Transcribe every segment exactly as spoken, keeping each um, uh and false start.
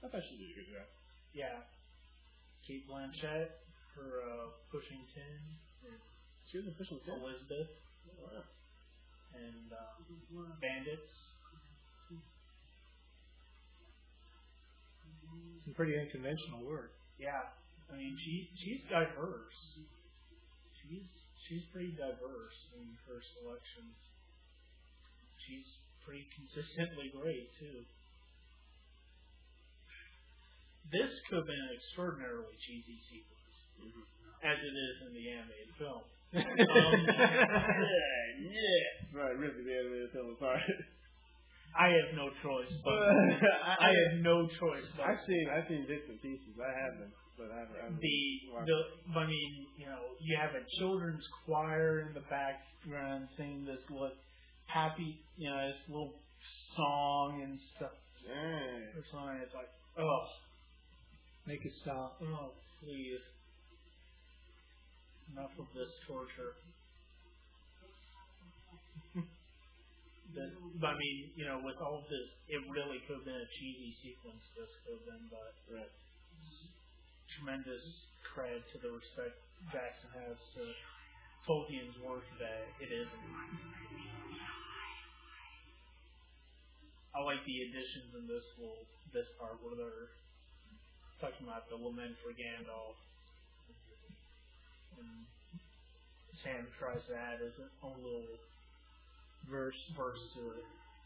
I thought she did a good job. Yeah. Kate Blanchett for uh, Pushing Tin. And she was in Pushing Tin? Elizabeth. Oh, wow. And uh, Bandits. Some pretty unconventional work. Yeah. I mean, she she's diverse. She's she's pretty diverse in her selections. She's pretty consistently great too. This could have been an extraordinarily cheesy sequence, mm-hmm. as it is in the animated film. um, yeah, yeah. Right, ripping the animated film apart. I have no choice, but I, I have no choice. But I've seen I've seen bits and pieces. I haven't, but I've, I've the the. I mean, you know, you have a children's choir in the background singing this look happy, you know, this little song and stuff. Yeah. Or something. It's like, oh, make it stop. Oh, please. Enough of this torture. But, but I mean, you know, with all of this, it really could have been a cheesy sequence. This could have been, but right. tremendous cred to the respect Jackson has to Tolkien's work that it isn't. I like the additions in this little this part where they're talking about the lament for Gandalf, and Sam tries to add his own little verse verse to it.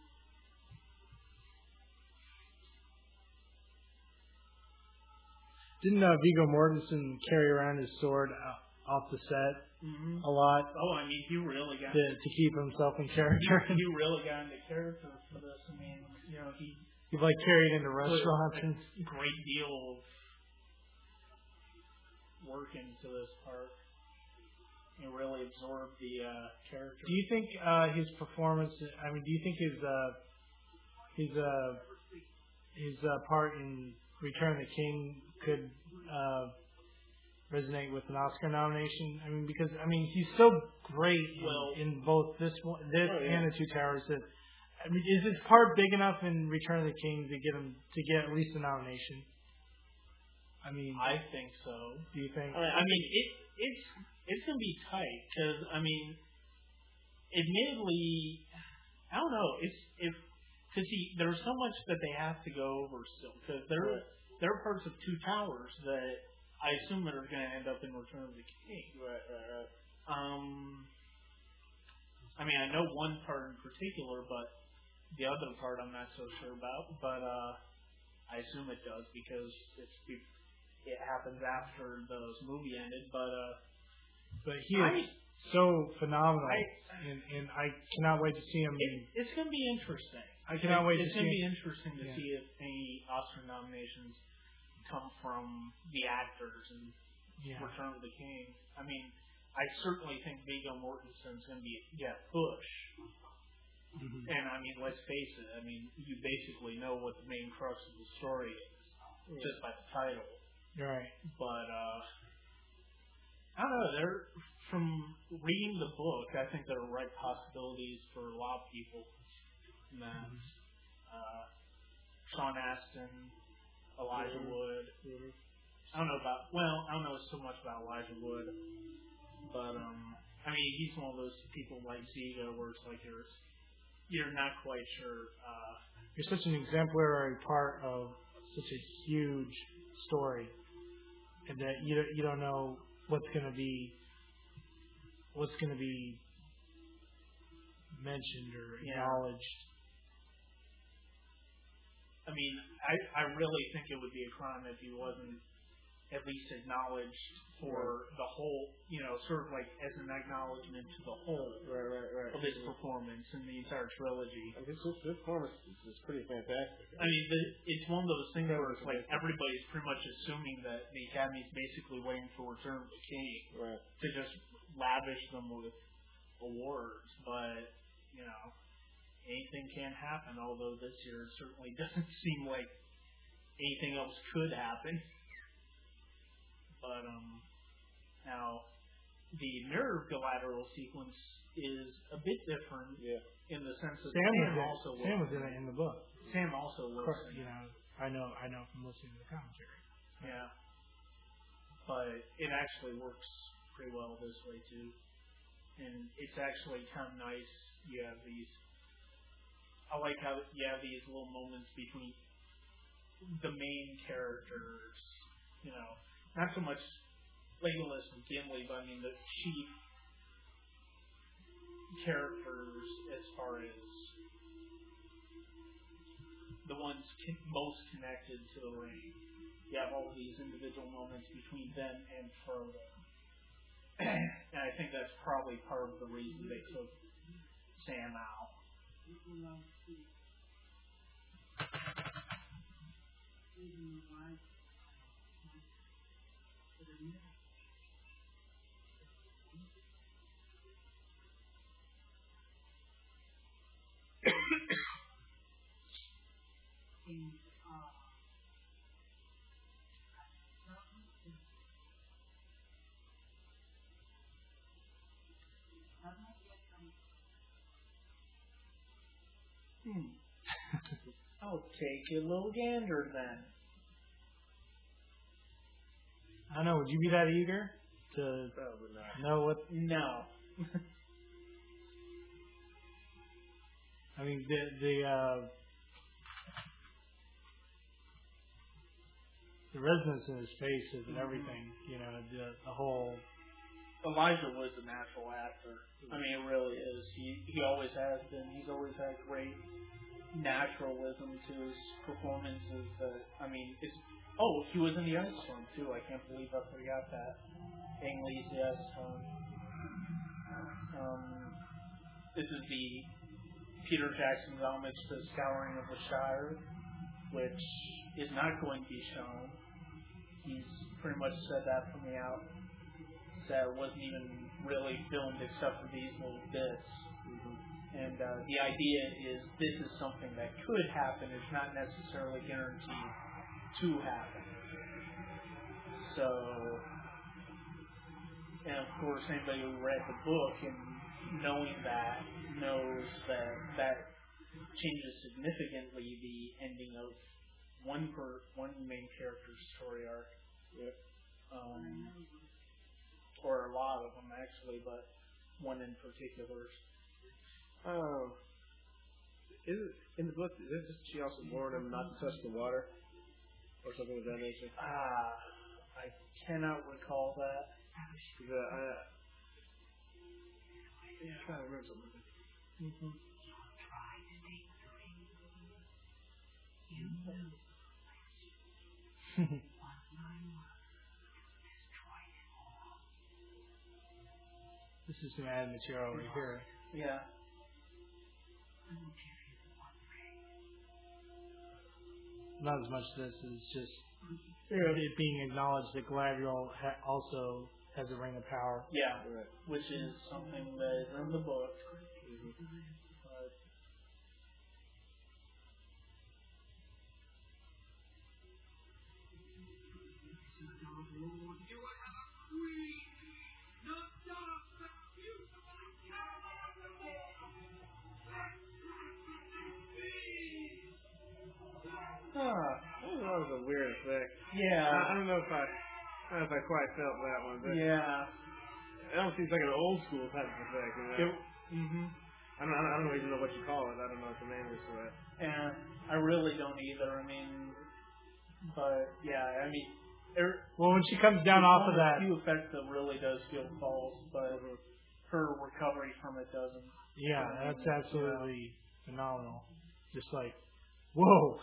Didn't uh, Viggo Mortensen carry around his sword off the set mm-hmm. a lot? Oh, I mean, he really got to, to keep himself in character. He, he really got into character for this. I mean, you know, he he like carried into restaurants and a great deal of work into this part. You know, really absorbed the uh, character. Do you think uh, his performance? I mean, do you think his uh, his uh, his uh, part in Return of the King could uh, resonate with an Oscar nomination? I mean, because I mean, he's so great well, in, in both this one, this oh, yeah. and The Two Towers. That I mean, is his part big enough in Return of the King to get him to get at least a nomination? I mean, I think so. Do you think? I mean, it it's it's gonna be tight because I mean, admittedly, I don't know. It's if because see, there's so much that they have to go over still because there right. there are parts of Two Towers that I assume that are going to end up in Return of the King. Right, right, right. Um, I mean, I know one part in particular, but the other part I'm not so sure about. But uh, I assume it does because it's it happens after the movie ended. But uh, but he is I, so phenomenal, I, and and I cannot wait to see him. It, it's going to be interesting. I cannot wait it's to see. It's going to be interesting to yeah. see if any Oscar nominations come from the actors in yeah. Return of the King. I mean, I certainly think Viggo Mortensen's going to be yeah push. Mm-hmm. And I mean, let's face it. I mean, you basically know what the main crux of the story is yeah. just by the title. Right. But uh, I don't know. There, from reading the book, I think there are right possibilities for a lot of people. And that mm-hmm. uh, Sean Astin, Elijah mm-hmm. Wood. Mm-hmm. I don't know about. Well, I don't know so much about Elijah Wood, but um, I mean, he's one of those people like Ziga, where it's like you're you're not quite sure. Uh, you're such an exemplary part of such a huge story, and that you you don't know what's going to be what's going to be mentioned or yeah. acknowledged. I mean, I I really think it would be a crime if he wasn't at least acknowledged for right. the whole, you know, sort of like as an acknowledgement to the whole right, right, right. of his performance in the entire trilogy. I mean, his, his performance is, is pretty fantastic. I mean, the, it's one of those things where it's like everybody's pretty much assuming that the Academy's basically waiting for Return of the King right. to just lavish them with awards, but, you know, anything can happen, although this year certainly doesn't seem like anything else could happen. But um, now the Mirror Galadriel sequence is a bit different yeah. in the sense that Sam, Sam was also in, Sam was in it in the book. Sam also was, course, you know, I know, I know from listening to the commentary. Yeah. But it actually works pretty well this way too. And it's actually kind of nice. You have these, I like how you have these little moments between the main characters, you know, not so much Legolas and Gimli, but I mean the chief characters as far as the ones con- most connected to the ring. You have all these individual moments between them and Frodo. And I think that's probably part of the reason they took Sam out. Hmm. I'll take a little gander then. I don't know. Would you be that eager to Probably not. know what? No. I mean, the the uh, the resonance in his faces and everything. You know, the the whole. Elijah was a natural actor. I mean, it really is. He he always has been. He's always had great naturalism to his performances. That I mean, it's oh, he was in the Ice Storm too. I can't believe I forgot that. Ang Lee's The Ice Storm. Um, this is the Peter Jackson's homage to the Scouring of the Shire, which is not going to be shown. He's pretty much said that from the out. That it wasn't even really filmed except for these little bits. Mm-hmm. And uh, the idea is this is something that could happen. It's not necessarily guaranteed to happen. So, and of course, anybody who read the book and knowing that knows that that changes significantly the ending of one per one main character's story arc. Yep. Um, or a lot of them actually, but one in particular. Oh, is it in the book? Is it, she also warned him not to touch the water, or something of that nature? Ah, I cannot recall that. Uh, I, yeah, I'm trying to remember something. Mm-hmm. This is some added material right here. Yeah. Not as much this as just Yeah. it being acknowledged that Galadriel ha- also has a ring of power. Yeah, Right. which is something that is in the book. Mm-hmm. But Ah, that was a weird effect. yeah, I, I don't know if I, I don't know if I quite felt that one, but yeah. it almost seems like an old school type of effect. You know? It, mm-hmm. I don't, I don't even know what you call it. I don't know what the name is for that. And I really don't either. I mean, but yeah, I mean, there, Well, when she comes down off of that, a few effects that really does feel false, but her recovery from it doesn't. yeah, that's absolutely phenomenal. Just like, whoa.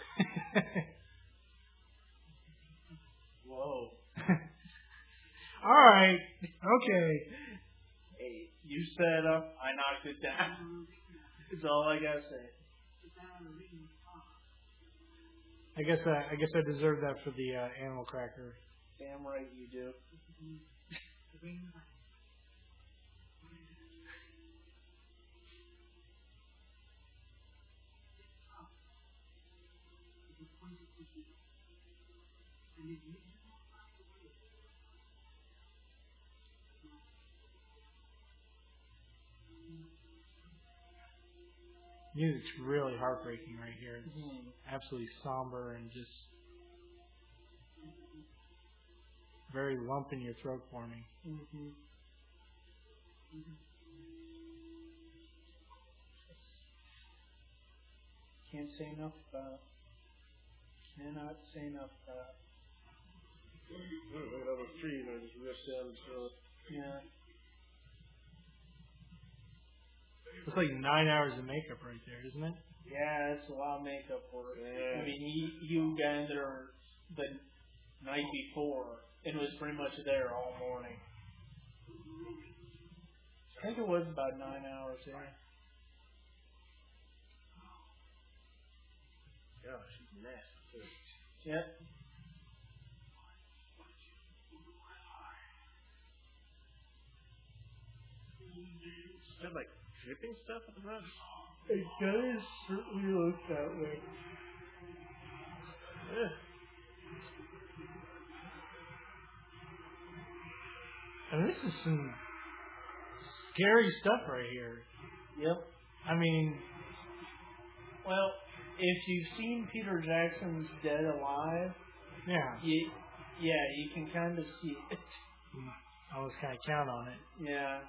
Whoa. All right. Okay. Hey, you set it up, I knocked it down. That's all I gotta say. I guess I, I guess I deserve that for the uh, animal cracker. Damn right you do. music's really heartbreaking right here. It's Mm-hmm. absolutely somber and just very lump in your throat forming. Mm-hmm. Can't say enough about it. Cannot say enough about it. Look at all those trees. They're just real sad. So Yeah. It's like nine hours of makeup right there, isn't it? Yeah, it's a lot of makeup work. Yeah. I mean, he, you got in there the night before and was pretty much there all morning. I think it was about nine hours, yeah. God, she's nasty too. Yep. Is that like dripping stuff at the front? It does certainly look that way. Yeah. And this is some scary stuff right here. Yep. I mean, Well, if you've seen Peter Jackson's Dead Alive, yeah, you, yeah, you can kind of see it. I was kind of count on it. Yeah.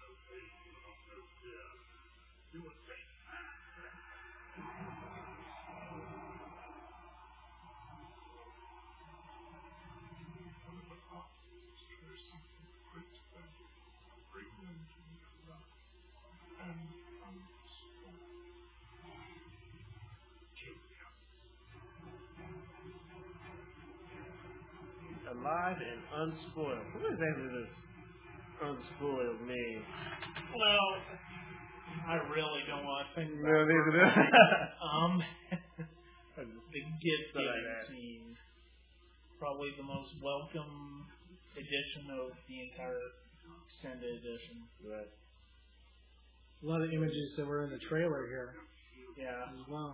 Alive and unspoiled. What exactly does unspoiled mean? Well, I really don't want to think No, about it. neither do I. Um, I just the gift thought I'd giving ask. scene. Probably the most welcome edition of the entire extended edition. Right. A lot of images that were in the trailer here Yeah. as well.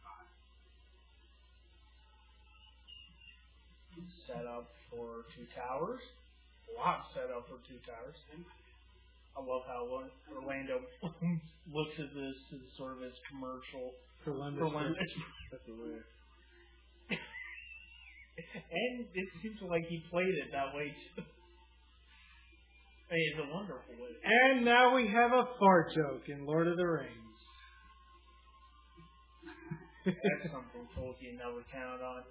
Set up for Two Towers. A lot set up for Two Towers. I love how Orlando looks at this as sort of his commercial For London. for London. That's weird. And it seems like he played it that way too. I mean, it's a wonderful way. And now we have a fart joke in Lord of the Rings. That's something Tolkien never counted on.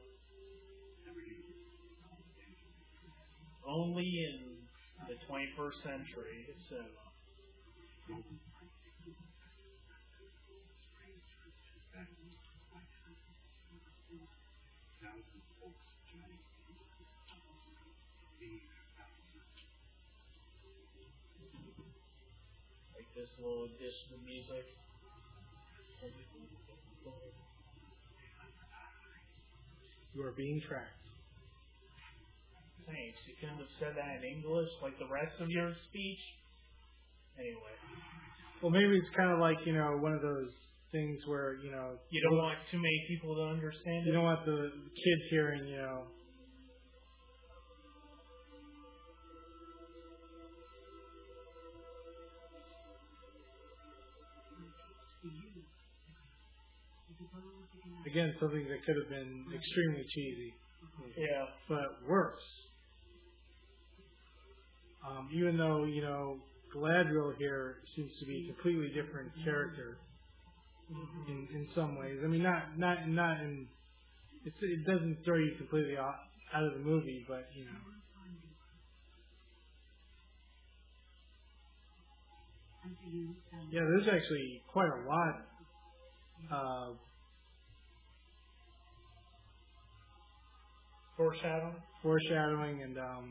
Only in the twenty-first century, so. Like this little addition of music. You are being tracked. Thanks. You couldn't have said that in English like the rest of your speech. Anyway. Well, maybe it's kind of like, you know, one of those things where, you know, You don't want too many people to understand you it? don't want the kids hearing, you know, again, something that could have been extremely cheesy, Yeah. but works. Um, even though, you know, Galadriel here seems to be a completely different character in, in some ways. I mean, not not not in it's, it doesn't throw you completely out, out of the movie, but you know. Yeah, there's actually quite a lot of Foreshadowing? foreshadowing and um,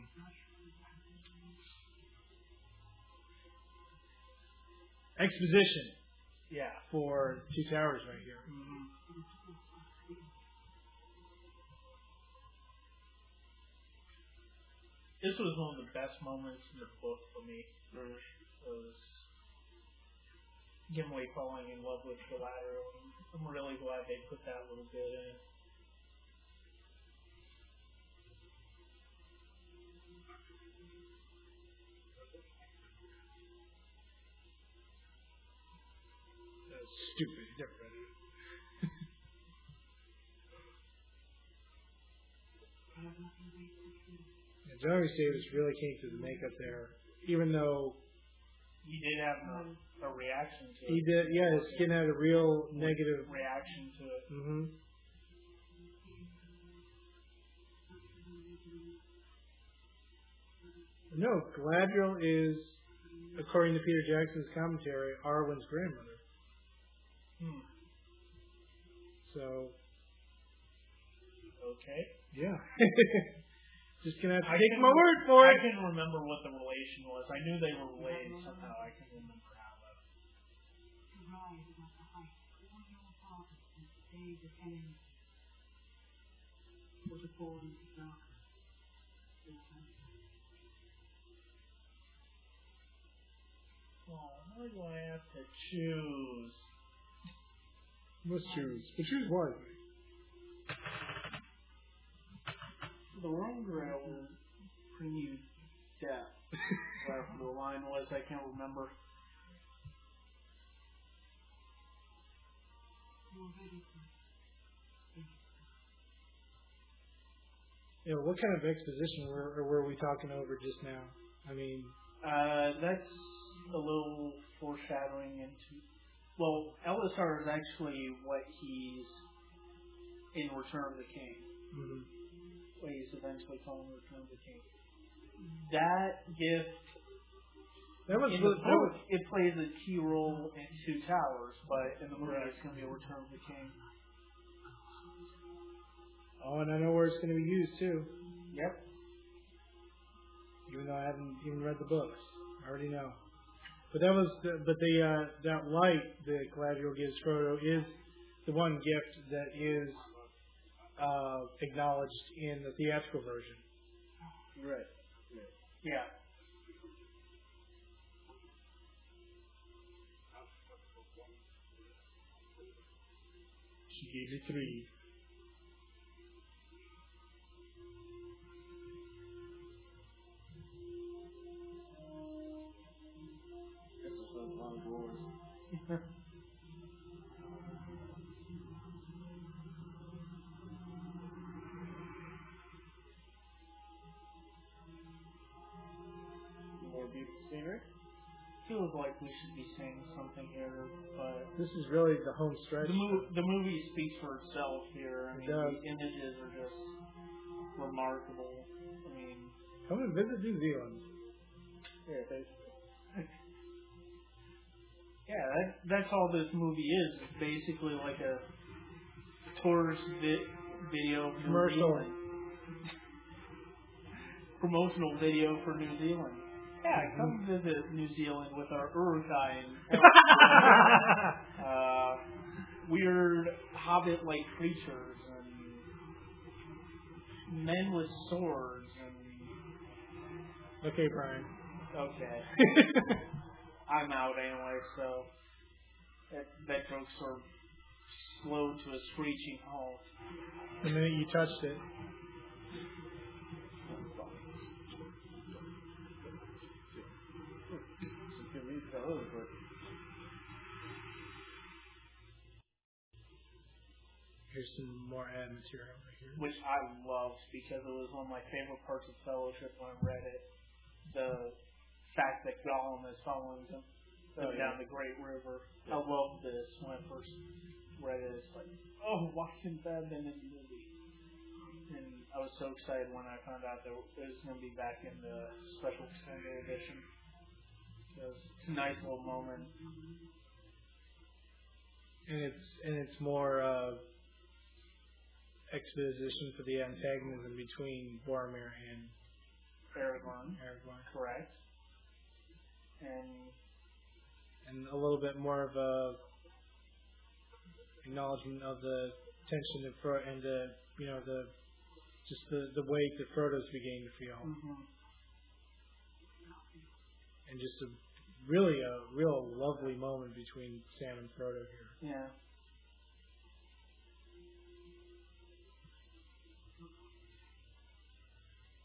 exposition Yeah. for Two Towers right here. Mm-hmm. This was one of the best moments in the book for me. Mm. Was Gimli falling in love with Galadriel. I'm really glad they put that little bit in. stupid. He never read it. And Johnny Davis really came through the makeup there, even though he did have a, a reaction to he it. did. Yeah, his skin had a real negative reaction to it. Mm-hmm. No, Galadriel is, according to Peter Jackson's commentary, Arwen's grandmother. Hmm. So. Okay. Yeah. Just gonna have to I take can, my word for I it. I can remember what the relation was. I knew they were related somehow. I can remember how though. Oh, why do I have to choose? Let's choose. But choose one. The wrong grail was premium death. Whatever the line was, I can't remember. You know, what kind of exposition were, were we talking over just now? I mean, uh, that's a little foreshadowing into. Well, Elisar is actually what he's in Return of the King. mm-hmm. What he's eventually calling Return of the King. That gift. That was in the, the that book, was, it plays a key role in Two Towers, but in the movie it's going to be a Return of the King. Oh, and I know where it's going to be used too. Yep. Even though I haven't even read the books, I already know. But that was, the, but the uh, that light that Galadriel gives Frodo is the one gift that is uh, acknowledged in the theatrical version. Right. Yeah. She gave you three. This is a long wars. More beautiful scenery. Feels like we should be saying something here, but This is really the home stretch. the, mo- the movie speaks for itself here. I It mean, does. the images are just remarkable. I mean, Come and visit New Zealand. Yeah, basically. yeah, that, that's all this movie is. It's basically like a tourist vi- video for New Commercial. Zealand. Promotional video for New Zealand. Yeah, come visit New Zealand with our Uruk-hai and uh, weird hobbit-like creatures and men with swords and Okay, Brian. okay. I'm out anyway, so that that joke's sort of slowed to a screeching halt. The minute you touched it. Some good music all over, but Here's some more ad material right here. Which I loved because it was one of my favorite parts of Fellowship when I read it. The fact that Gollum is following them Oh, yeah. down the Great River. I loved this when I first read it. It's like, oh, why isn't that been in the movie? And I was so excited when I found out that it was going to be back in the special extended edition. So it's a nice little moment. And it's and it's more uh, exposition for the antagonism between Boromir and Aragorn, Aragorn, correct. And and a little bit more of a acknowledgement of the tension that Fro- and the you know the just the, the weight that Frodo's beginning to feel, mm-hmm. and just a really a real lovely moment between Sam and Frodo here. yeah.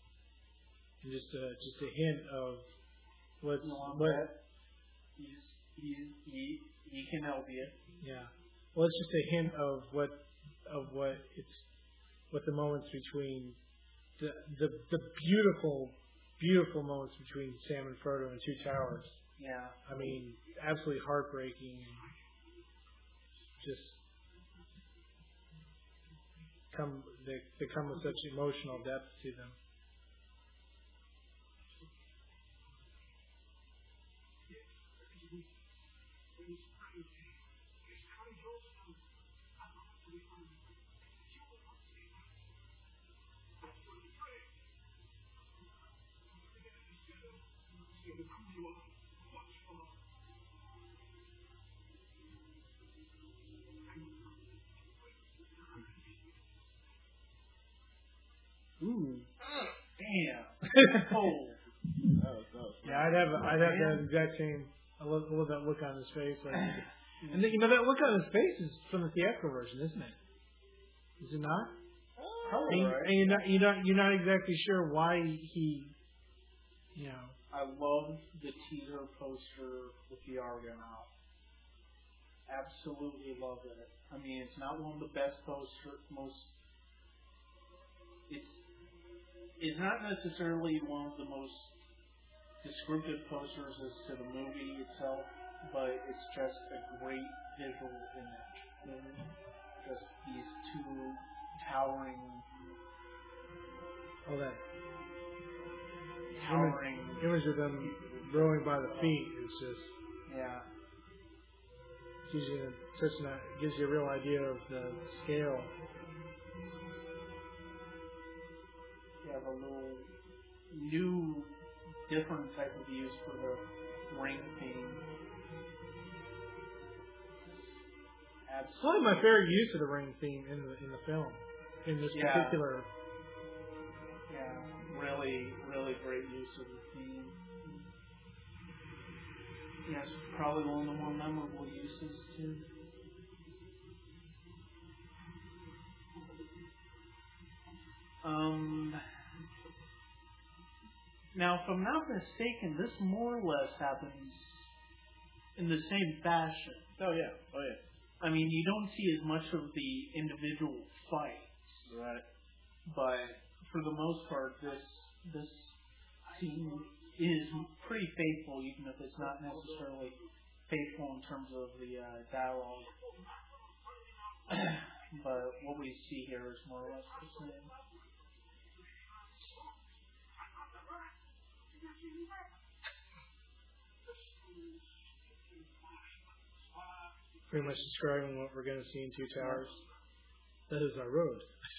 And just a just a hint of what's You want what that? You just he he he can help you. Yeah. Well, it's just a hint of what of what it's what the moments between the the the beautiful beautiful moments between Sam and Frodo and Two Towers. Yeah. I mean, absolutely heartbreaking. Just come they they come with such emotional depth to them. Ooh. Damn. Cold. Yeah, I'd have I'd have that exact same a little, a little that look on his face, like, and then, you know that look on his face is from the theatrical version, isn't it? Is it not? Oh, and, right. and you're not you're not you're not exactly sure why he, you know. I love the teaser poster with the Argonaut. Absolutely love it. I mean, it's not one of the best poster, most. It's it's not necessarily one of the most descriptive posters as to the movie itself, but it's just a great visual image. Mm-hmm. Just these two towering, all that towering image, image of them rowing by the feet is just yeah. Gives you such an, gives you a real idea of the scale. You have a little new, different type of use for the ring theme. It's probably my favorite use of the ring theme in the in the film, in this yeah. particular. Yeah, really, really great use of the theme. Yes, probably one of the more memorable uses too. Um. Now, if I'm not mistaken, this more or less happens in the same fashion. Oh yeah, oh yeah. I mean, you don't see as much of the individual fights, right? But for the most part, this this scene is pretty faithful, even if it's not necessarily faithful in terms of the uh, dialogue. But what we see here is more or less the same. Pretty much describing what we're going to see in Two Towers. That is our road.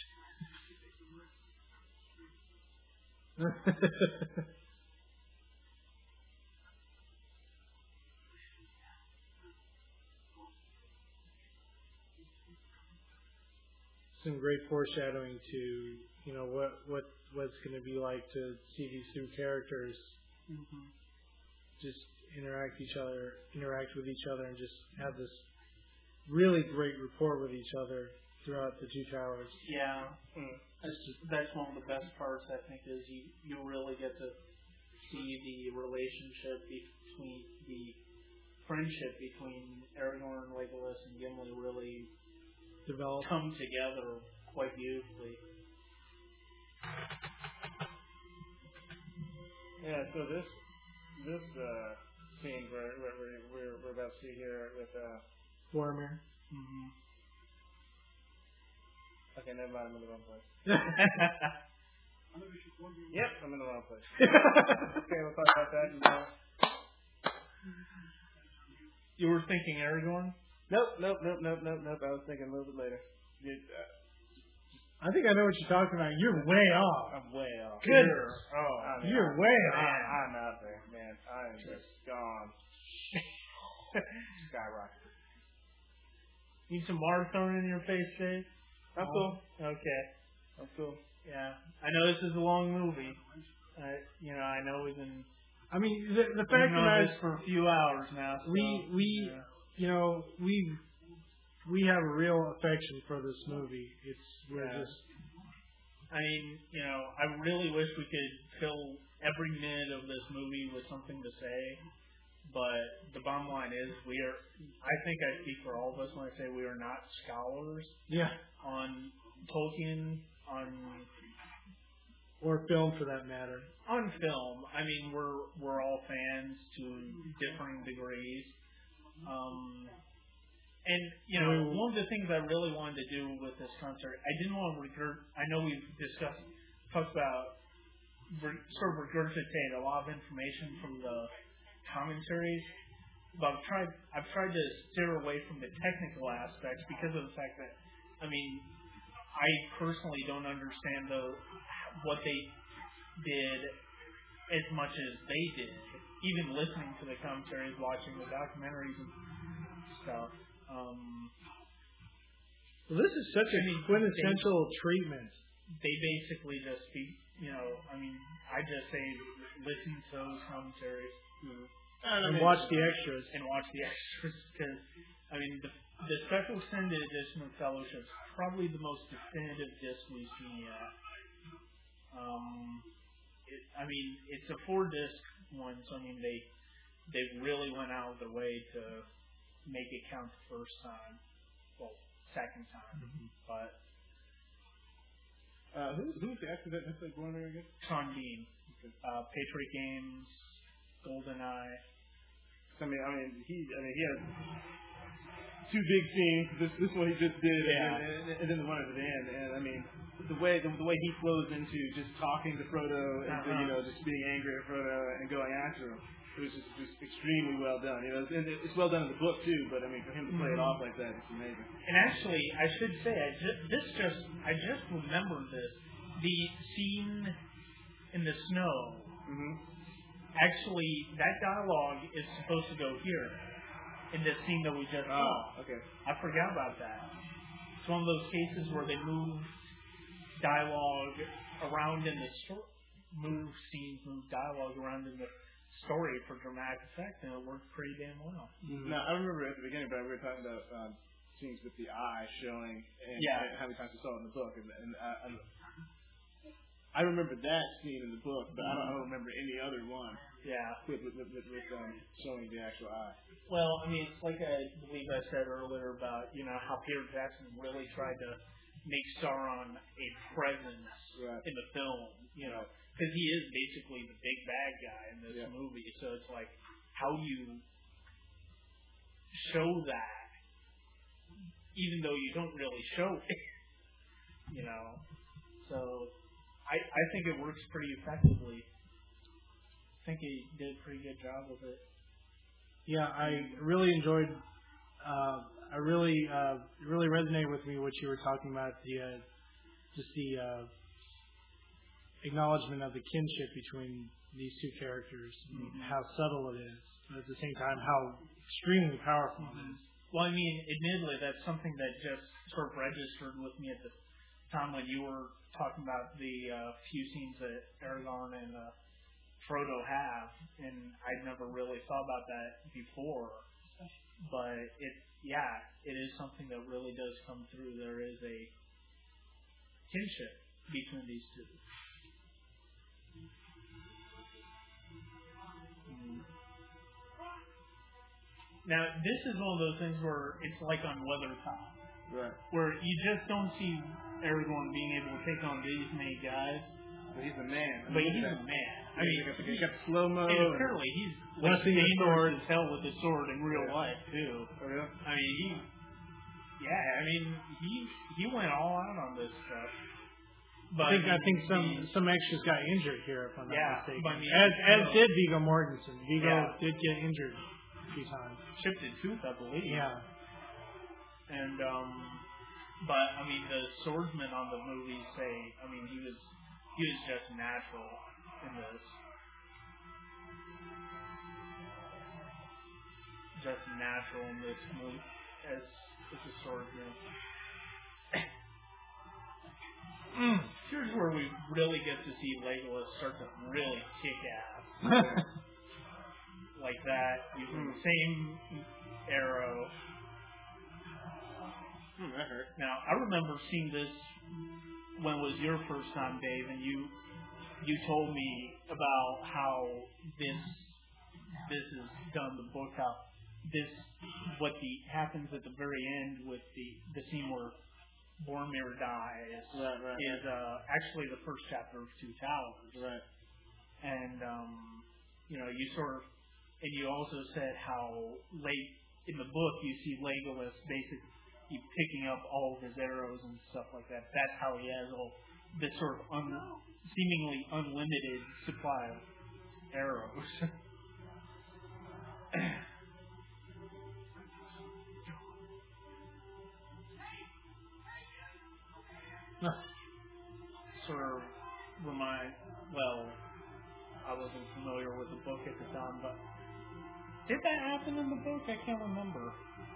Some great foreshadowing to, you know, what what what's going to be like to see these two characters mm-hmm. just interact each other, interact with each other, and just have this really great rapport with each other throughout the Two Towers. Yeah, mm. that's just, that's one of the best parts. I think is you you really get to see the relationship between the friendship between Aragorn, Legolas, and Gimli really develop, come together quite beautifully. Yeah. So this this uh, scene where we're, we're we're about to see here with. Uh, Warmer. Mm-hmm. Okay, never mind. I'm in the wrong place. Yep, I'm in the wrong place. Okay, we'll talk about that. Now. You were thinking Aragorn? Nope, nope, nope, nope, nope, nope. I was thinking a little bit later. You, uh, I think I know what you're talking about. You're way off. I'm way off. Goodness. Oh, I mean, you're I'm, way man, off. I'm out there, man. I am just gone. Skyrocket. Need some water thrown in your face, Dave? I'm cool. Okay. I'm cool. Yeah. I know this is a long movie. Uh, you know, I know we've been. I mean, the, the fact We've known that this for a few hours now. So, we we yeah. you know we we have a real affection for this movie. It's we're Yeah. just. I mean, you know, I really wish we could fill every minute of this movie with something to say, But the bottom line is, we are. I think I speak for all of us when I say we are not scholars Yeah. on Tolkien, on Or film, for that matter. on film. I mean, we're we're all fans to differing degrees. Um, and you know, Mm. one of the things I really wanted to do with this concert, I didn't want to regurg. I know we've discussed, talked about, re, sort of regurgitate a lot of information from the commentaries, but I've tried I've tried to steer away from the technical aspects because of the fact that, I mean, I personally don't understand the what they did as much as they did. Even listening to the commentaries, watching the documentaries and stuff. Um, Well, this is such I a mean, quintessential treatment. they basically just speak, you know, I mean, I just say listen to those commentaries. And watch the extras. And watch the extras, because, I mean, the, the special extended edition of Fellowship is probably the most definitive disc we've seen yet. Um, it, I mean, it's a four-disc one, so, I mean, they they really went out of their way to make it count the first time. Well, second time. Mm-hmm. But Uh, who, who's the actor that played Boromir again? Sean Bean, uh, Patriot Games, GoldenEye. I mean, I mean, he, I mean, he has two big scenes. This, this one he just did, Yeah. and, and, and then the one at the end. And I mean, the way, the, the way he flows into just talking to Frodo, and Uh-huh. you know, just being angry at Frodo and going after him, it was just, just extremely well done. You know, and it's well done in the book too. But I mean, for him to play it Mhm. off like that, it's amazing. And actually, I should say, I just, this just, I just remembered this. The scene in the snow. Mm-hmm. Actually, that dialogue is supposed to go here in this scene that we just saw. Oh, okay. I forgot about that. It's one of those cases where they move dialogue around in the story, move scenes, move dialogue around in the story for dramatic effect, and it worked pretty damn well. Mm-hmm. Now, I remember at the beginning, but we were talking about um, scenes with the eye showing, and, Yeah. and how many times we saw it in the book, and, and I, I'm, I remember that scene in the book, but I don't, I don't remember any other one Yeah. with with, with, with, with um, showing the actual eye. Well, I mean, it's like I believe I said earlier about, you know, how Peter Jackson really tried to make Sauron a presence Right. in the film, you know, because he is basically the big bad guy in this Yeah. movie. So it's like, how do you show that, even though you don't really show it, you know? So I, I think it works pretty effectively. I think he did a pretty good job with it. Yeah, I really enjoyed. Uh, I really, uh, it really resonated with me what you were talking about. The uh, just the uh, acknowledgement of the kinship between these two characters, and Mhm. how subtle it is, but at the same time how extremely powerful it is. Well, I mean, admittedly, that's something that just sort of registered with me at the time when you were talking about the uh, few scenes that Aragorn and uh, Frodo have, and I'd never really thought about that before. But it, yeah, it is something that really does come through. There is a kinship between these two. Mm. Now, this is one of those things where it's like on Weathertop, Right. where you just don't see Aragorn being able to take on these many guys, But he's a man. I but mean, he's look a at man. that. I mean, he got, the, he got slow mo. and apparently he's like Wrestling with dangerous swords. as hell with the sword in real Yeah. life too. Oh, yeah? I mean, he, yeah, I mean, he he went all out on this stuff. But I think I think some he- some extras got injured here, if I'm not Yeah, mistaken. but I mean, as as you know- did Viggo Mortensen. Viggo Yeah. did get injured a few times. chipped his tooth, I believe. Yeah. And um, but I mean, the swordsmen on the movie say, I mean, he was he was just natural in this, just natural in this movie as as a swordsman. Mm. Here's where we really get to see Legolas start to really kick ass. Like that, using the same arrow. Hmm, that hurt. Now, I remember seeing this when it was your first time, Dave, and you you told me about how this this is done the book how this what the happens at the very end with the the scene where Boromir dies right, right, is uh, actually the first chapter of Two Towers. Right. And um, you know, you sort of, and you also said how late in the book you see Legolas basically picking up all of his arrows and stuff like that. That's how he has all this sort of un, seemingly unlimited supply of arrows. Sort of remind, well, I wasn't familiar with the book at the time, but did that happen in the book? I can't remember.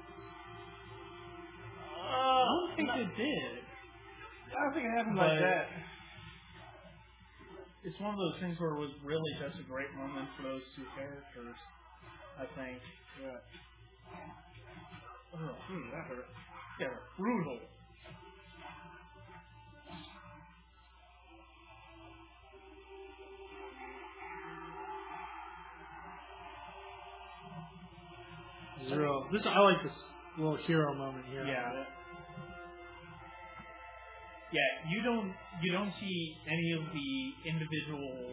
Uh, I don't think no, it did. I don't think it happened But like that. It's one of those things where it was really just a great moment for those two characters, I think. Yeah. Oh, Hmm, that hurt. yeah, brutal. This is real. This I like this little hero moment here. Yeah. Yeah, you don't you don't see any of the individual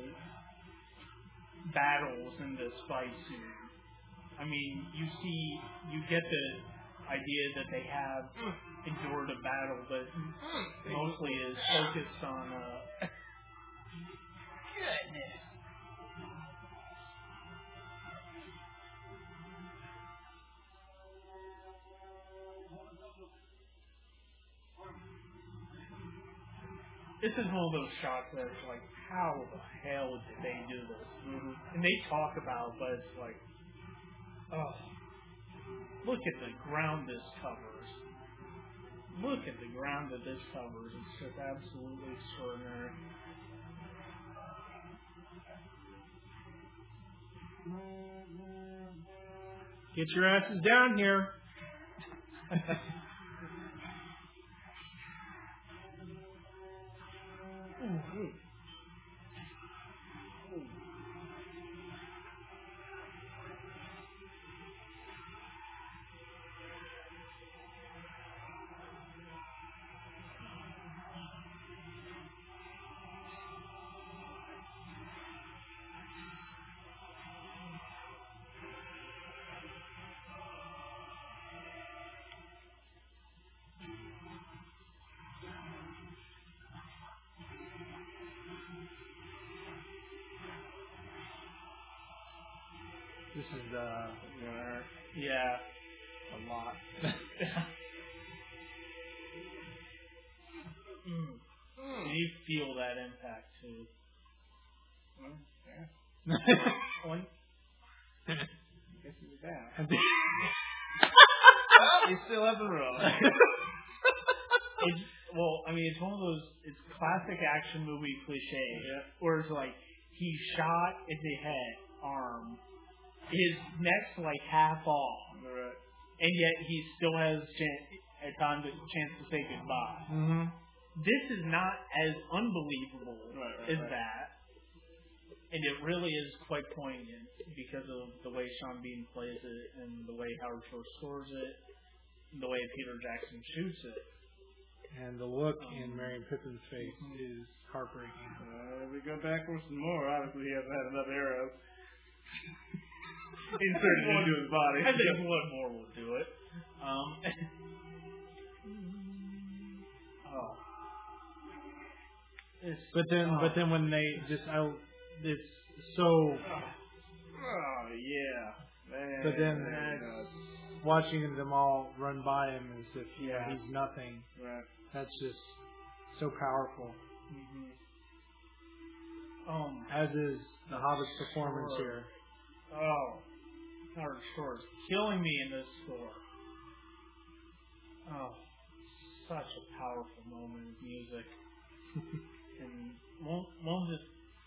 battles in this fight scene. I mean, you see, you get the idea that they have endured a battle, but mostly is focused on. Uh, Goodness. This is one of those shots where it's like, how the hell did they do this? Mm-hmm. And they talk about, but it's like, oh, look at the ground this covers. Look at the ground that this covers. It's just absolutely extraordinary. Get your asses down here. Mm-hmm. This is uh, Yeah, a lot. mm. Mm. You feel that impact too. Well, yeah. One. Guess he's down. and Well, he's still up and rolling. It's, well, I mean, it's one of those. It's classic action movie cliche, Yeah. where it's like he's shot in the head, arm, his neck's like half off, Right. and yet he still has chan- a time to, chance to say goodbye. mm-hmm. This is not as unbelievable Right, right, as right. that, and it really is quite poignant because of the way Sean Bean plays it, and the way Howard Shore scores it, and the way Peter Jackson shoots it. And the look in Merry and Pippin's face is heartbreaking. Uh, we go backwards some more. Obviously, he hasn't had enough arrows inserted into his body. I think one more will do it. Um, oh. It's, But then, oh. but then when they just, I, it's so. Oh, yeah. Man. But then man, that's watching them all run by him as if you know, Yeah. he's nothing. Right. That's just so powerful. Mm-hmm. Um, As is the Hobbit's performance Sure. here. oh, Howard Shore is killing me in this score. Oh, such a powerful moment of music. And one, one of the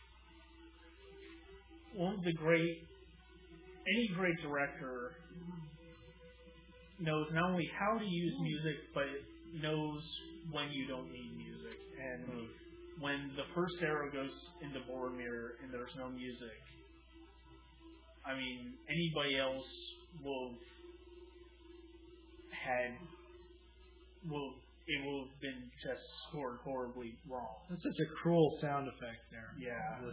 one of the great, any great director knows not only how to use music, but knows when you don't need music. And Mm. when the first arrow goes into Boromir and there's no music, I mean, anybody else will had will it will have been just scored horribly wrong. That's such a cruel sound effect there. Yeah.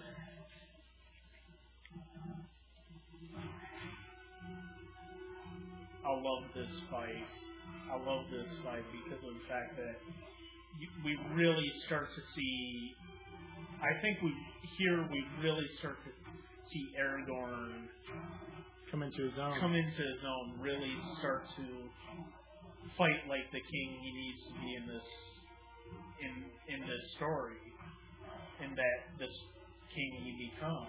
I love this fight. I love this fight because of the fact that you, we really start to see. I think we here we really start to see Aragorn come into his own. Come into his own. Really start to fight like the king he needs to be in this in in this story, and that this king he becomes.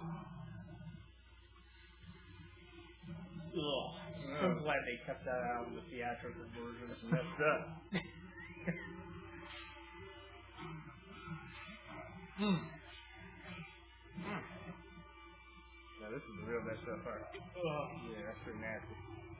Ugh. I'm so glad they kept that out of the theatrical version. It's messed up. mm. Mm. Now this is the real messed up part. Ugh. Yeah, that's pretty nasty.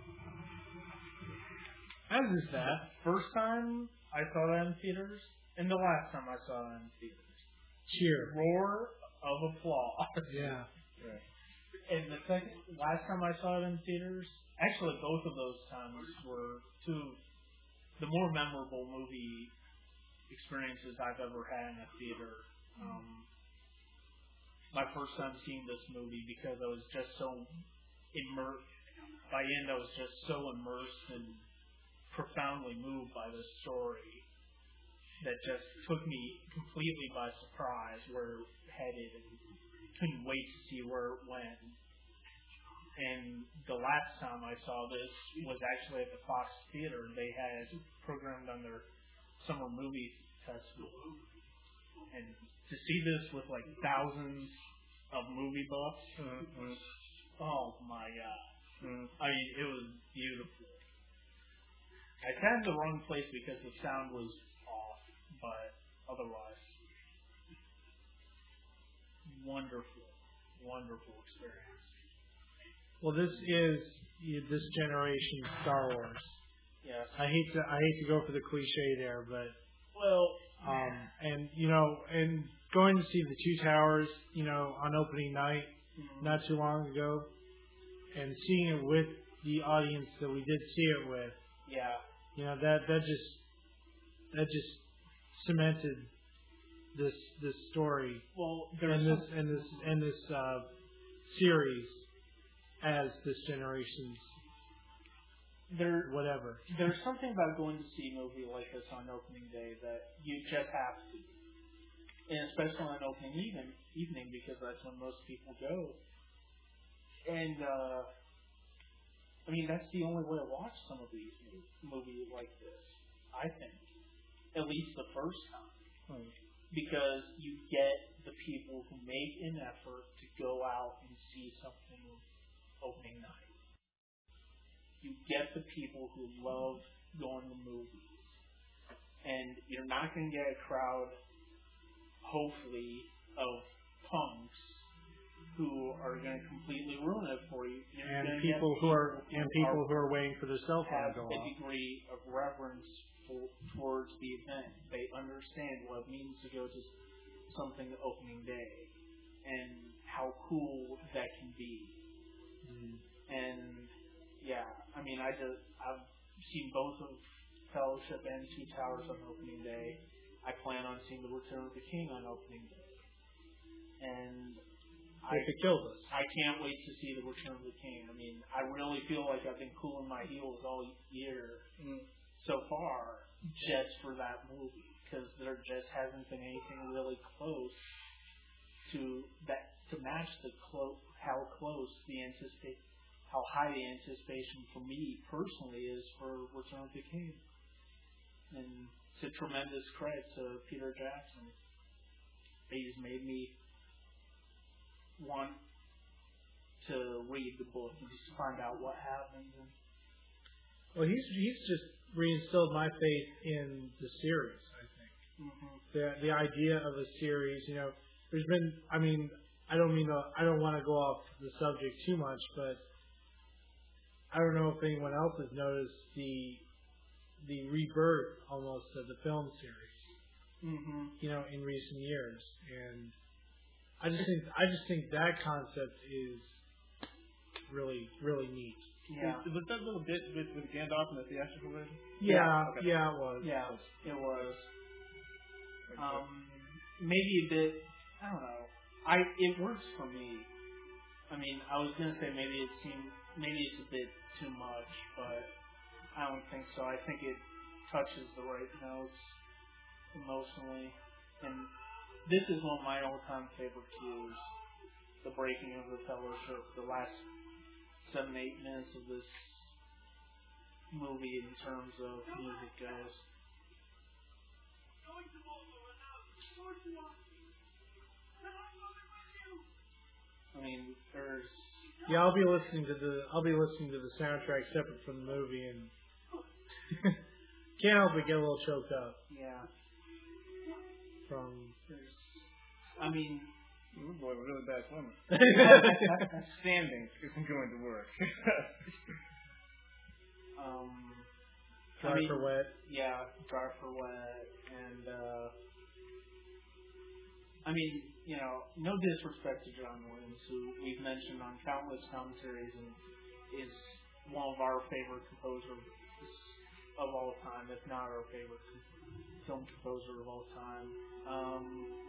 As is that. First time I saw that in theaters, and the last time I saw that in theaters. Cheer. Roar of applause. Yeah. Right. And the second, last time I saw it in theaters, actually both of those times were two the more memorable movie experiences I've ever had in a theater. Um, my first time seeing this movie because I was just so immersed. By the end, I was just so immersed and profoundly moved by this story that just took me completely by surprise where it headed, and couldn't wait to see where it went. And the last time I saw this was actually at the Fox Theater. They had programmed on their summer movie festival. And to see this with like thousands of movie buffs, Mm-hmm. oh my god. Mm-hmm. I mean, it was beautiful. I sat in the wrong place because the sound was off, but otherwise, wonderful, wonderful experience. Well, this is this generation's Star Wars. Yes. I hate to I hate to go for the cliche there, but Well, um, and you know, and going to see the Two Towers, you know, on opening night mm-hmm. not too long ago, and seeing it with the audience that we did see it with, yeah, you know, that that just that just cemented this this story well, there's and this some, and this and this uh, series as this generation's there whatever. there's something about going to see a movie like this on opening day that you just have to, and especially on opening even, evening because that's when most people go. And uh, I mean, that's the only way to watch some of these movies like this, I think. At least the first time. Hmm. Because you get the people who make an effort to go out and see something opening night. You get the people who love going to movies. And you're not going to get a crowd, hopefully, of punks who are going to completely ruin it for you. You're And people who are and people who are waiting for their cell phone have to go a off. degree of reverence for, towards the event. They understand what it means to go to something opening day and how cool that can be. Mm. And yeah, I mean, I just I've seen both of Fellowship and Two Towers on opening day. I plan on seeing The Return of the King on opening day, and I, If it kills us. I can't wait to see The Return of the King. I mean, I really feel like I've been cooling my heels all year Mm. so far just for that movie, because there just hasn't been anything really close to that to match the clo- how close the anticipate how high the anticipation for me personally is for Return of the King. And it's a tremendous credit to Peter Jackson. He's made me want to read the book and just find out what happens. And Well, he's he's just reinstilled my faith in the series. I think mm-hmm. the the idea of a series. You know, there's been. I mean, I don't mean to, I don't want to go off the subject too much, but I don't know if anyone else has noticed the the rebirth almost of the film series. Mm-hmm. You know, in recent years, and I just think I just think that concept is really really neat. Yeah. Was that little bit with, with Gandalf in the theatrical version? Yeah, Okay. yeah, it was. Yeah, it was. Um, maybe a bit. I don't know. I it works for me. I mean, I was gonna say maybe it seemed maybe it's a bit too much, but I don't think so. I think it touches the right notes emotionally, and this is one of my all-time favorite cues. The breaking of the fellowship, the last seven, eight minutes of this movie in terms of music goes. I mean, there's Yeah, I'll be listening to the I'll be listening to the soundtrack separate from the movie, and can't help but get a little choked up. yeah. From There's, I mean, Oh boy, we're really bad swimmer. Standing isn't going to work. um, Dry I mean, for Wet. Yeah, Dry for Wet, and uh, I mean, you know, no disrespect to John Williams, who we've mentioned on countless commentaries and is one of our favorite composers of all time, if not our favorite film composer of all time. Um,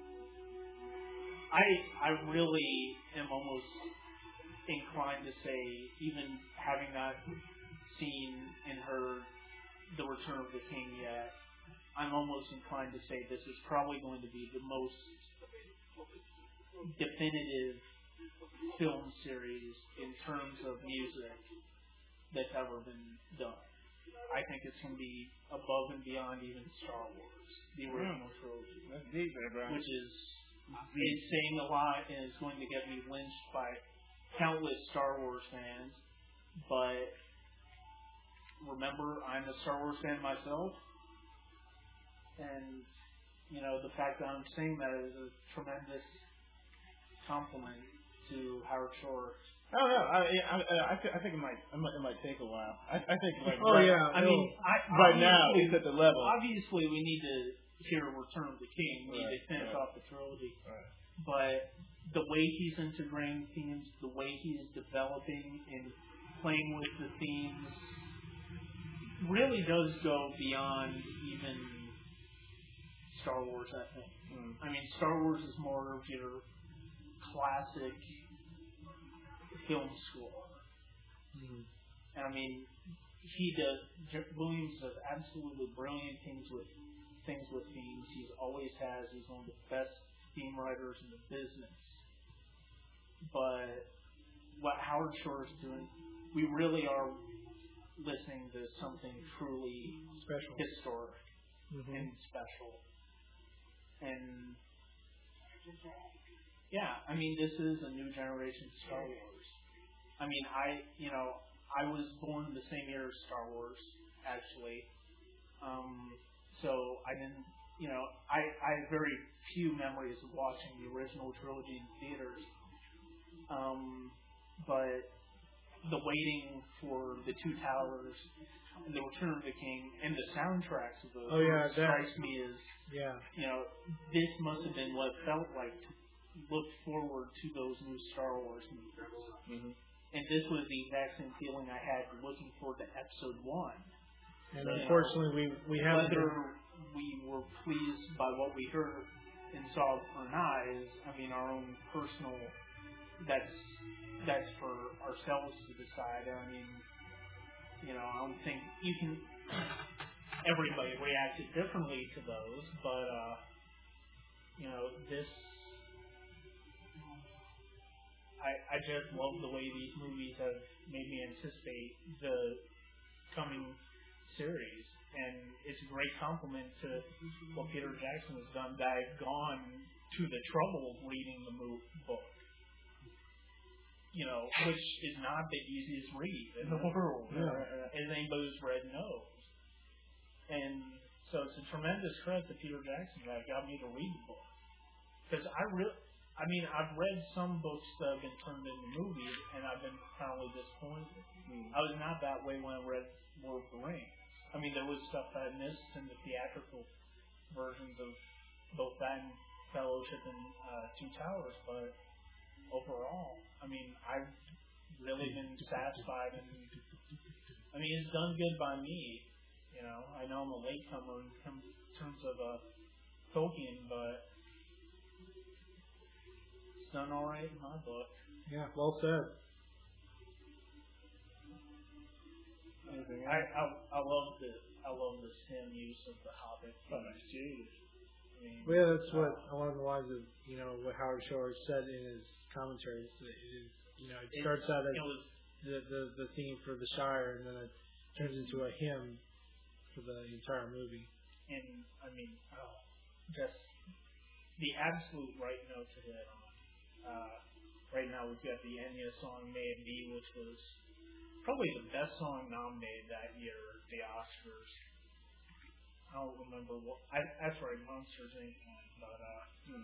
I I really am almost inclined to say, even having not seen and heard The Return of the King yet, I'm almost inclined to say this is probably going to be the most definitive film series in terms of music that's ever been done. I think it's going to be above and beyond even Star Wars, the original mm. trilogy. That's deep there, bro. Which is is saying a lot and is going to get me lynched by countless Star Wars fans. But remember, I'm a Star Wars fan myself, and you know the fact that I'm saying that is a tremendous compliment to Howard Shore. I don't know. I I, I, I think it might, it might it might take a while. I, I think like oh right, yeah. I mean, I, right now it's at the level. Obviously, we need to hear Return of the King. We right, need to finish right. off the trilogy. Right. But the way he's integrating themes, the way he's developing and playing with the themes, really does go beyond even Star Wars. I think. Mm. I mean, Star Wars is more of your classic film score. Mm. And I mean, he does. Williams does absolutely brilliant things with things with themes. He always has. He's one of the best theme writers in the business. But what Howard Shore is doing, we really are listening to something truly special, historic, mm-hmm. and special. And yeah, I mean, this is a new generation Star Wars. I mean, I, you know, I was born the same year as Star Wars, actually. Um, so I didn't, you know, I, I have very few memories of watching the original trilogy in theaters. Um, but the waiting for the Two Towers and the Return of the King and the soundtracks of those oh, yeah, strikes me as, yeah. you know, this must have been what it felt like to look forward to those new Star Wars movies. Mm-hmm. And this was the exact same feeling I had looking forward to Episode One. And so, unfortunately, we we haven't. Whether we were pleased by what we heard and saw or not is, I mean, our own personal. That's that's for ourselves to decide. I mean, you know, I don't think you can. Everybody reacted differently to those, but uh, you know, this. I, I just love the way these movies have made me anticipate the coming series. And it's a great compliment to what Peter Jackson has done, that I've gone to the trouble of reading the movie book. You know, which is not the easiest read in the world, yeah. uh, as anybody who's read knows. And so it's a tremendous credit to Peter Jackson that got me to read the book. Because I really... I mean, I've read some books that have been turned into movies, and I've been profoundly disappointed. Mm. I was not that way when I read Lord of the Rings. I mean, there was stuff that I missed in the theatrical versions of both that and Fellowship and uh, Two Towers, but overall, I mean, I really been satisfied, and I mean, it's done good by me. You know, I know I'm a latecomer in terms of uh, Tolkien, but it's done all right in my book. Yeah, well said. I, I I love the I love the sim use of the Hobbit. Oh, jeez. I mean, Well, yeah, that's what uh, along the lines of you know what Howard Shore said in his commentary. It is you know it it, starts out as it was the, the the theme for the Shire, and then it turns into a hymn for the entire movie. and I mean, oh, just the absolute right note to hit on. Uh, right now we've got the Enya song "May It Be," which was probably the best song nominated that year at the Oscars. I don't remember what. I, that's right, Monsters Incorporated. But uh, hmm.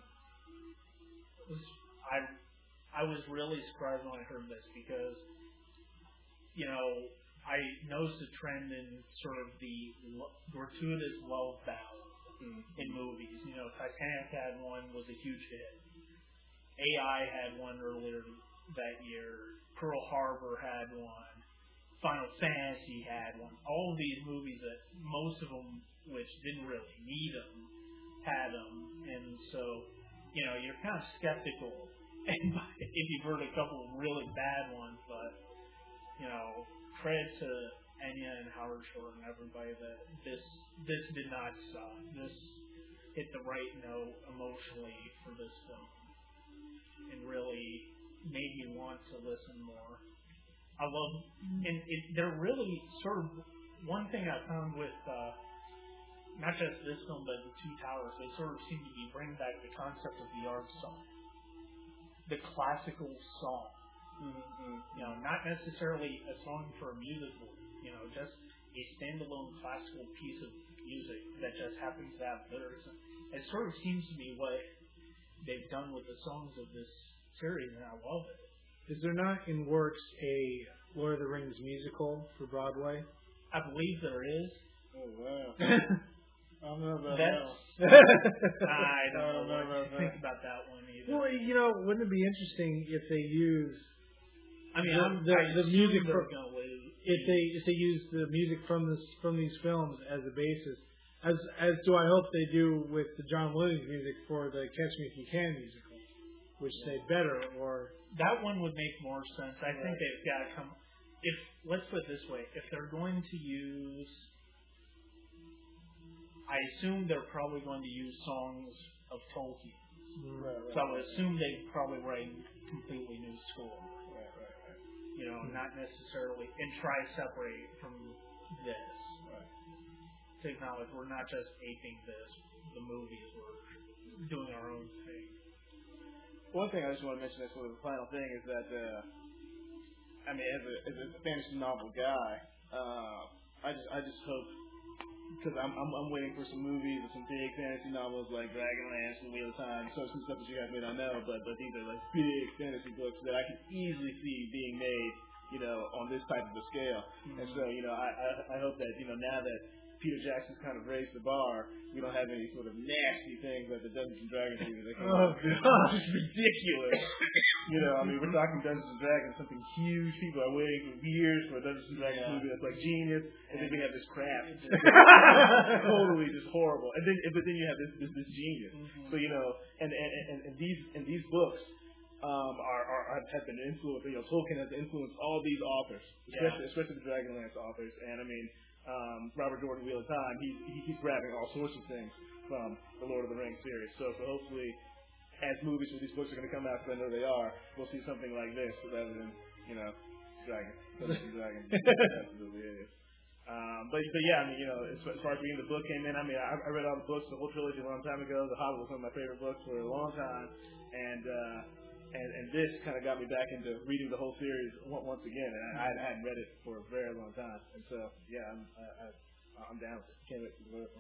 it was, I I was really surprised when I heard this because you know I noticed a trend in sort of the lo- gratuitous love ballad Mm-hmm. in movies. You know, Titanic had one, was a huge hit. A I had one earlier that year. Pearl Harbor had one. Final Fantasy had one. All of these movies that most of them, which didn't really need them, had them. And so, you know, you're kind of skeptical if you've heard a couple of really bad ones. But, you know, credit to Enya and Howard Shore and everybody that this this did not suck. This hit the right note emotionally for this film and really made me want to listen more. I love, and it, they're really sort of, one thing I found with uh, not just this film but The Two Towers, they sort of seem to be bringing back the concept of the yard song, the classical song. Mm-hmm. You know, not necessarily a song for a musical, you know, just a standalone classical piece of music that just happens to have lyrics. It sort of seems to be what they've done with the songs of this series, and I love it. Is there not in works a Lord of the Rings musical for Broadway? I believe there is. Oh, wow. I don't know about That's, that. I don't, I don't know know what about to think that. about that one either. Well, you know, wouldn't it be interesting if they use I mean, the, I'm, the, I the music they're for, going to lose. if they if they use the music from this from these films as a basis, as as do I hope they do with the John Williams music for the Catch Me If You Can musical, which they better or That one would make more sense. I Right. think they've got to come. If let's put it this way, if they're going to use, I assume they're probably going to use songs of Tolkien. Right, right, So I would right. assume they probably write completely new score. Right, right, right. You know, not necessarily, and try to separate it from this. Right. To acknowledge we're not just aping this, the movies, we're doing our own thing. One thing I just want to mention as sort of the final thing is that, uh, I mean, as a, as a fantasy novel guy, uh, I just I just hope, because I'm, I'm I'm waiting for some movies or some big fantasy novels like Dragonlance and Wheel of Time, so some stuff that you guys may not know, but but these are like big fantasy books that I can easily see being made, you know, on this type of a scale. Mm-hmm. And so, you know, I, I I hope that, you know, now that Peter Jackson's kind of raised the bar, we don't have any sort of nasty things like the Dungeons and Dragons movie that come Oh, out. God. It's ridiculous. You know, I mean, we're talking Dungeons and Dragons, something huge. People are waiting for years for a Dungeons and Dragons Yeah. movie that's like genius, and then we have this crap. Totally just horrible. And then, but then you have this this, this genius. Mm-hmm. So you know, and and, and, and these and these books um, are, are have been influenced. You know, Tolkien has influenced all these authors, especially Yeah. especially the Dragonlance authors. And I mean, um, Robert Jordan, Wheel of Time, he's he, he's grabbing all sorts of things from the Lord of the Rings series. So so hopefully, as movies where these books are going to come out, because I know they are, we'll see something like this rather than, you know, Dragon. Dungeons and Dragons. Absolutely is. Um, but, but yeah, I mean, you know, as, as far as reading the book came in, I mean, I, I read all the books, the whole trilogy a long time ago. The Hobbit was one of my favorite books for a long time. And, uh, and, and this kind of got me back into reading the whole series once again. And I, I hadn't read it for a very long time. And so, yeah, I'm, I, I, I'm down with it. Can't wait to read it.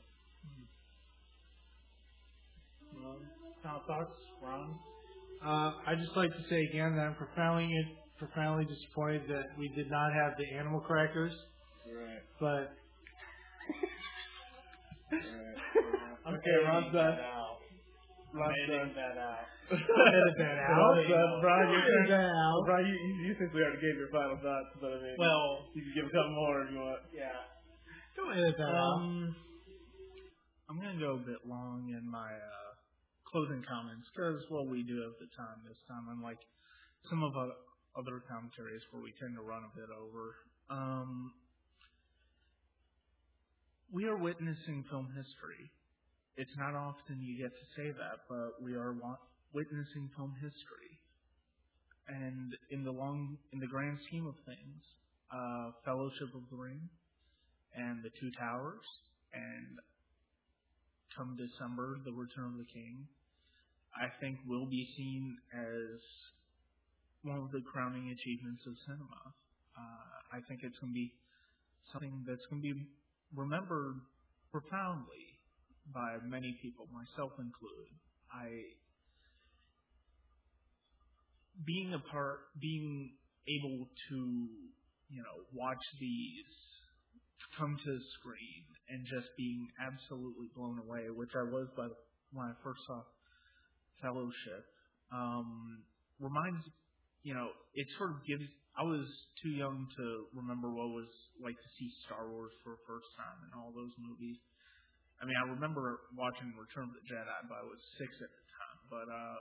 Um, final thoughts, Ron? Uh, I'd just like to say again that I'm profoundly profoundly disappointed that we did not have the animal crackers. Right. But Right. I'm Okay, Ron's done. Now. Last editing done. that out. Edit that out. Last done. Brian, you Edit that out. Brian, you, you, you essentially already gave your final thoughts, but I mean, Well, you can give a couple more if you want. yeah. Don't edit that out. Um, I'm going to go a bit long in my uh, closing comments because, well, we do have the time this time, unlike some of our other commentaries where we tend to run a bit over. Um, we are witnessing film history. It's not often you get to say that, but we are wa- witnessing film history. And in the long, in the grand scheme of things, uh, Fellowship of the Ring and The Two Towers, and come December, The Return of the King, I think will be seen as one of the crowning achievements of cinema. Uh, I think it's going to be something that's going to be remembered profoundly by many people, myself included. I, being a part, being able to, you know, watch these come to the screen and just being absolutely blown away, which I was by the, when I first saw Fellowship, um, reminds, you know, it sort of gives, I was too young to remember what it was like to see Star Wars for the first time and all those movies. I mean, I remember watching Return of the Jedi, but I was six at the time. But uh,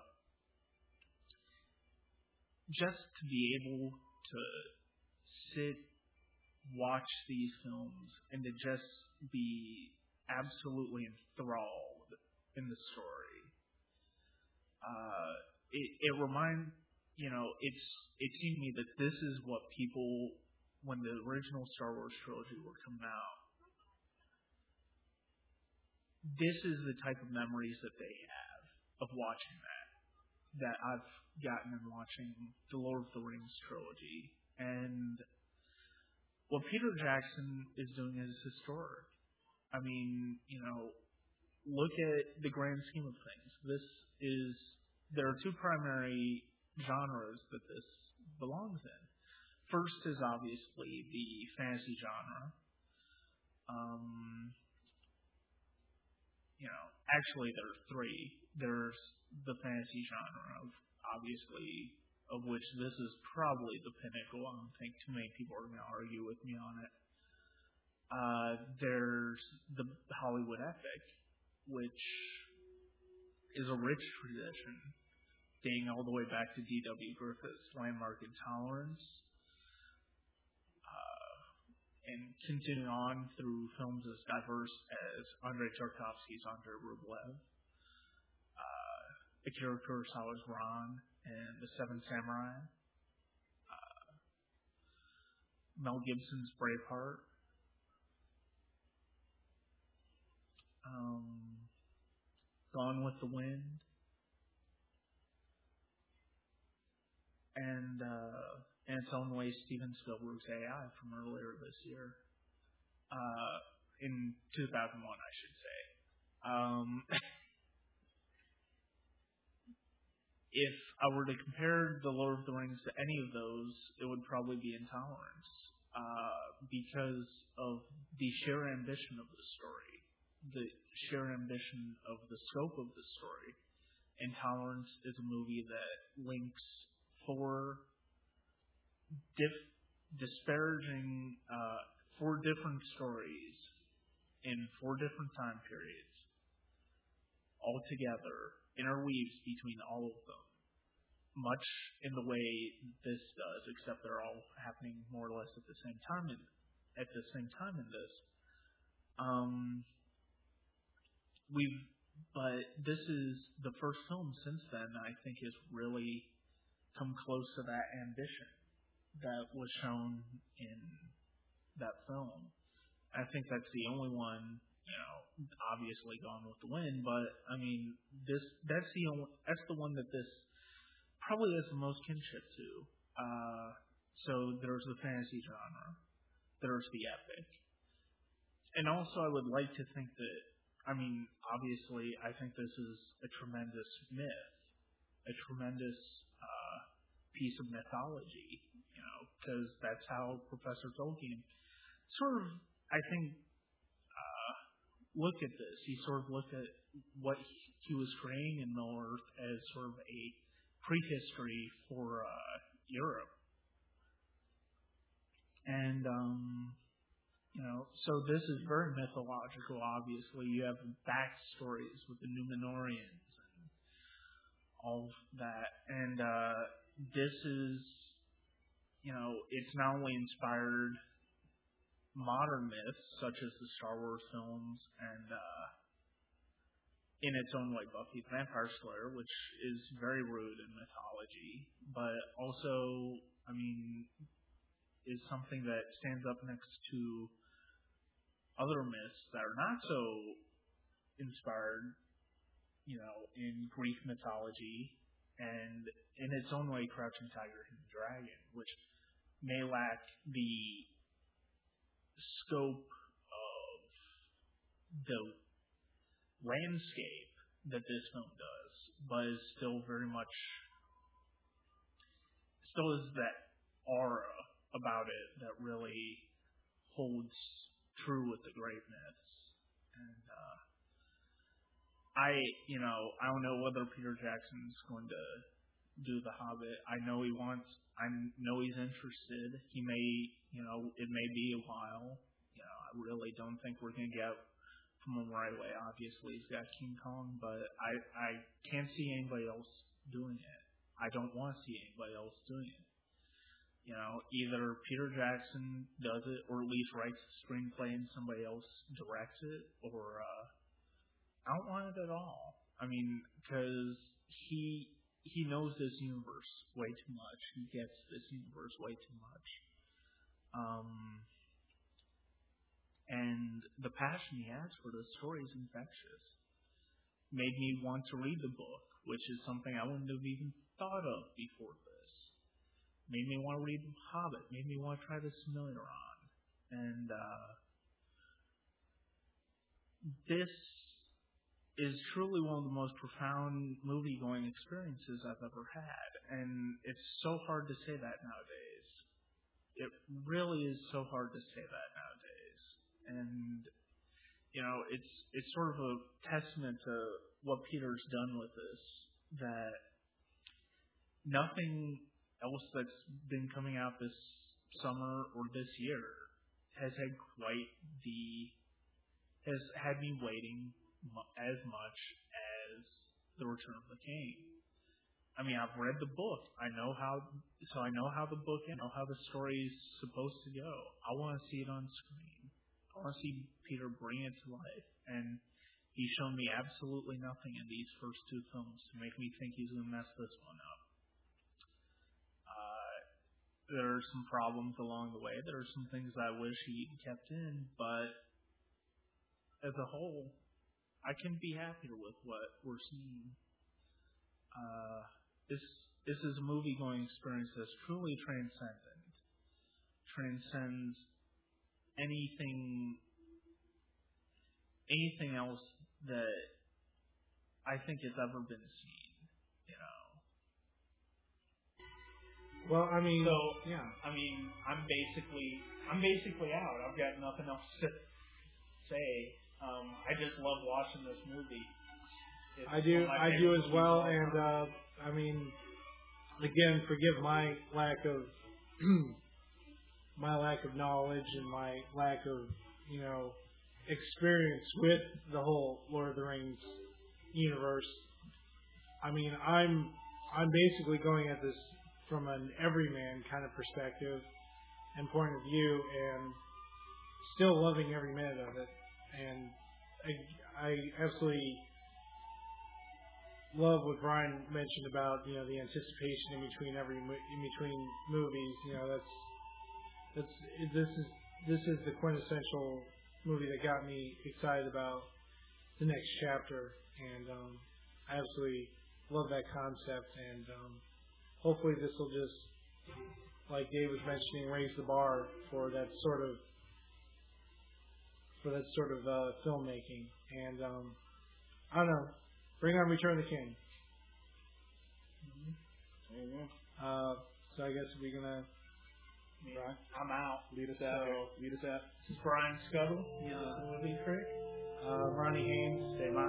just to be able to sit, watch these films, and to just be absolutely enthralled in the story, uh, it, it reminds, you know, it's it seemed to me that this is what people, when the original Star Wars trilogy were coming out, this is the type of memories that they have of watching that, that I've gotten in watching the Lord of the Rings trilogy. And what Peter Jackson is doing is historic. I mean, you know, look at the grand scheme of things. This is, there are two primary genres that this belongs in. First is obviously the fantasy genre. Um, You know, actually there are three. There's the fantasy genre, of obviously, of which this is probably the pinnacle. I don't think too many people are going to argue with me on it. Uh, there's the Hollywood epic, which is a rich tradition, dating all the way back to D W Griffith's Landmark Intolerance, and continuing on through films as diverse as Andrei Tarkovsky's Andrei Rublev, uh, Akira Kurosawa's Ran, and The Seven Samurai, uh, Mel Gibson's Braveheart, um, Gone with the Wind, and uh, in its own way, Steven Spielberg's A I from earlier this year, uh, in two thousand one, I should say. Um, if I were to compare The Lord of the Rings to any of those, it would probably be Intolerance, uh, because of the sheer ambition of the story, the sheer ambition of the scope of the story. Intolerance is a movie that links four Dif- disparaging uh, four different stories in four different time periods all together, interweaves between all of them, much in the way this does, except they're all happening more or less at the same time. In, at the same time in this, um, we've, but this is the first film since then I think has really come close to that ambition that was shown in that film. I think that's the only one, you know, obviously Gone with the Wind, but I mean, this that's the only, that's the one that this probably has the most kinship to. Uh, so there's the fantasy genre, there's the epic, and also I would like to think that, I mean, obviously I think this is a tremendous myth, a tremendous uh, piece of mythology. You know, because that's how Professor Tolkien sort of, I think, uh, looked at this. He sort of looked at what he was creating in Middle Earth as sort of a prehistory for uh, Europe. And, um, you know, so this is very mythological, obviously. You have backstories with the Numenorians and all of that. And uh, this is, you know, it's not only inspired modern myths, such as the Star Wars films, and uh, in its own way, Buffy the Vampire Slayer, which is very rooted in mythology, but also, I mean, is something that stands up next to other myths that are not so inspired, you know, in Greek mythology, and in its own way, Crouching Tiger, Hidden Dragon, which may lack the scope of the landscape that this film does, but is still very much, still is that aura about it that really holds true with the great myths. And uh, I, you know, I don't know whether Peter Jackson's going to do The Hobbit. I know he wants, I know he's interested. He may, you know, it may be a while. You know, I really don't think we're going to get from him right away. Obviously, he's got King Kong, but I, I can't see anybody else doing it. I don't want to see anybody else doing it. You know, either Peter Jackson does it, or at least writes the screenplay and somebody else directs it, or uh, I don't want it at all. I mean, because he he knows this universe way too much. He gets this universe way too much. Um, and the passion he has for the story is infectious. Made me want to read the book, which is something I wouldn't have even thought of before this. Made me want to read The Hobbit. Made me want to try the Silmarillion. And uh, this is truly one of the most profound movie-going experiences I've ever had. And it's so hard to say that nowadays. It really is so hard to say that nowadays. And, you know, it's it's sort of a testament to what Peter's done with this, that nothing else that's been coming out this summer or this year has had quite the has had me waiting mu- as much as The Return of the King. I mean, I've read the book. I know how, so I know how the book, I know how the story is supposed to go. I want to see it on screen. I want to see Peter bring it to life, and he's shown me absolutely nothing in these first two films to make me think he's going to mess this one up. There are some problems along the way. There are some things I wish he kept in, but as a whole, I can be happier with what we're seeing. Uh, this this is a movie-going experience that's truly transcendent. Transcends anything anything else that I think has ever been seen. You know. Well, I mean, So yeah. I mean, I'm basically I'm basically out. I've got nothing else to say. Um, I just love watching this movie. It's I do, one of my I favorite do as movies well, of all and time. uh, I mean, again, forgive my lack of my lack of knowledge and my lack of, you know, experience with the whole Lord of the Rings universe. I mean, I'm I'm basically going at this from an everyman kind of perspective and point of view, and still loving every minute of it. And I, I absolutely love what Brian mentioned about, you know, the anticipation in between every in between movies. You know, that's that's this is this is the quintessential movie that got me excited about the next chapter, and um, I absolutely love that concept. And um, hopefully, this will just, like Dave was mentioning, raise the bar for that sort of for that sort of uh, filmmaking. And um, I don't know, bring on Return of the King. Amen. Uh, so I guess we're gonna. Brian, I'm out. lead us out. So- Lead us out. This is Brian Scuttle, the movie critic. Uh, Ronnie Haynes. Hey, my